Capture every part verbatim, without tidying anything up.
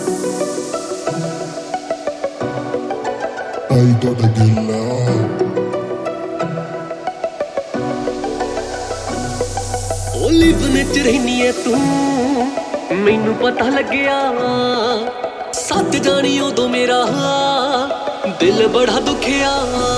I gotta get loud. ओ लिवन च रहनी है तू मैनू पता लग्या सच जानी उदों मेरा दिल बड़ा दुखिया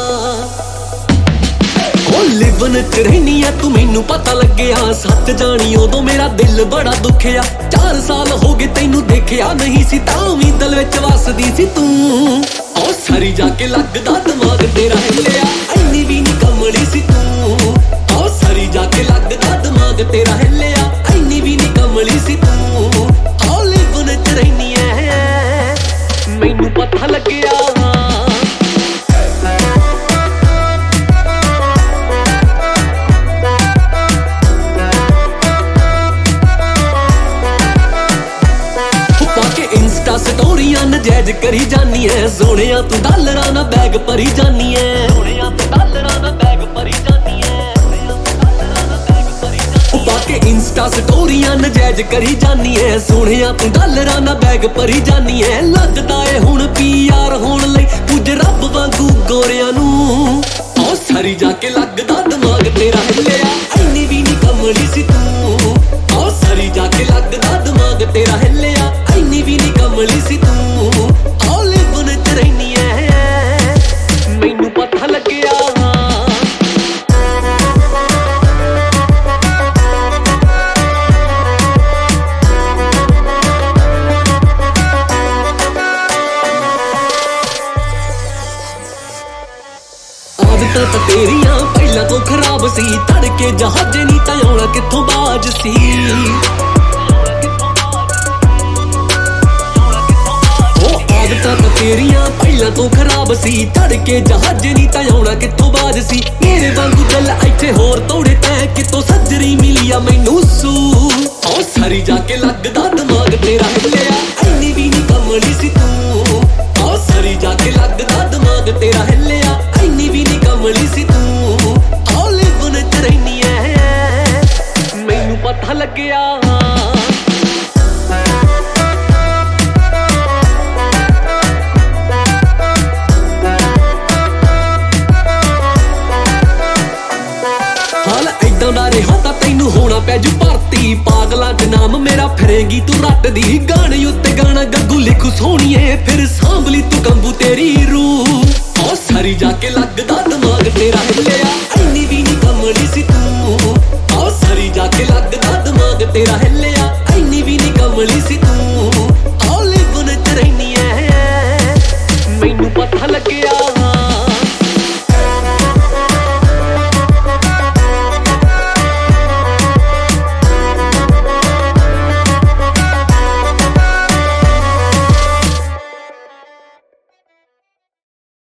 ओ लिवन च रहनी है तू मैनू पता लग्या सच जानी उदों मेरा दिल बड़ा दुखिया चार साल हो गए तैनू देखिया नहीं सी तां वी दिल विच वसदी सी तू ओ सारी जाके लगदा दिमाग तेरा हिलिया इन्नी भी नहीं कमली सी तू ओ सारी जाके लगदा दिमाग तेरा हिलिया इन्नी भी नहीं कमली सी तू ओ लिवन च रहनी है मैनू पता लग्या इंस्टा स्टोरियां नजैज करी जानी है सोनिया तू डालरा ना बैग भरी जानी है सोनिया तू डालरा ना बैग भरी जानी है बाके इंस्टा स्टोरियां नजैज करी जानी है सोनिया तू डालरा ना बैग भरी जानी है लगदा है हुण पीआर होण लई कुछ रब वांगू गोरियां नू ओ सारी जाके लगदा दिमाग तेरा हिलिया इन्नी भी नहीं कमली सी तू ओ सारी जाके लगदा दिमाग तेरा हिलिया इन्नी भी नहीं कमली सी तू ओ लिवन च रहनी है मैनू पता लग्या आदतां तां तेरियां पहला तो खराब सी तड़के जहाजे नहीं तां आउणा कित्थों बाज सी आदतां तां तेरियां पहला तो खराब सी तड़के जहाजे नहीं तां आउणा कित्थों बाज सी मेरे वांगू दिल इत्थे होर तोड़े तैं कित्थों सज्जरी मिली आ मैनू सू ओ सारी जाके लगदा दिमाग तेरा हिलिया इन्नी भी नहीं कमली सी तू ओ सारी जाके लगदा दिमाग तेरा हिलिया इन्नी भी नहीं कमली सी तू ओ लिवन च रहनी है मैनू पता लग्या तैनू होना पैजू भर्ती पागला च नाम मेरा फिरेगी तू रटदी गाने उत्ते गाना गग्गू लिखू सोहणीए फिर सांभली तू कंबू तेरी रूह ओ सारी जाके लगदा दिमाग तेरा हिलिया इन्नी भी नहीं कमली सी तू ओ सारी जाके लगदा दिमाग तेरा हिलिया इन्नी भी नहीं कमली सी तू ओ लिवन च रहनी है मैनू पता लग्या